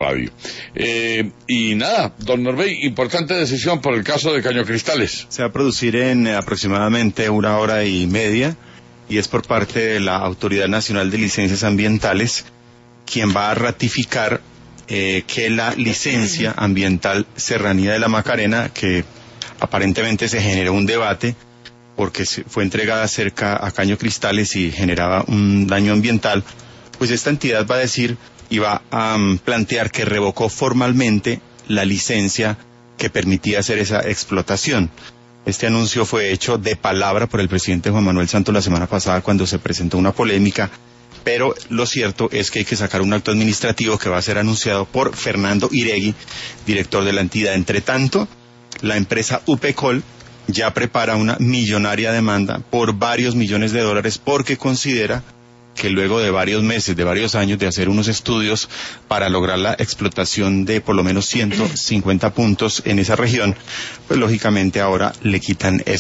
Radio. Y nada, don Norbey, importante decisión por el caso de Cañocristales. Se va a producir en aproximadamente 1 hora y media y es por parte de la Autoridad Nacional de Licencias Ambientales quien va a ratificar que la licencia ambiental Serranía de la Macarena, que aparentemente se generó un debate porque fue entregada cerca a Cañocristales y generaba un daño ambiental, pues esta entidad va a decir y va a plantear que revocó formalmente la licencia que permitía hacer esa explotación. Este anuncio fue hecho de palabra por el presidente Juan Manuel Santos la semana pasada cuando se presentó una polémica, pero lo cierto es que hay que sacar un acto administrativo que va a ser anunciado por Fernando Iregui, director de la entidad. Entre tanto, la empresa UPECOL ya prepara una millonaria demanda por varios millones de dólares porque considera que luego de varios meses, de varios años de hacer unos estudios para lograr la explotación de por lo menos 150 puntos en esa región, pues lógicamente ahora le quitan esa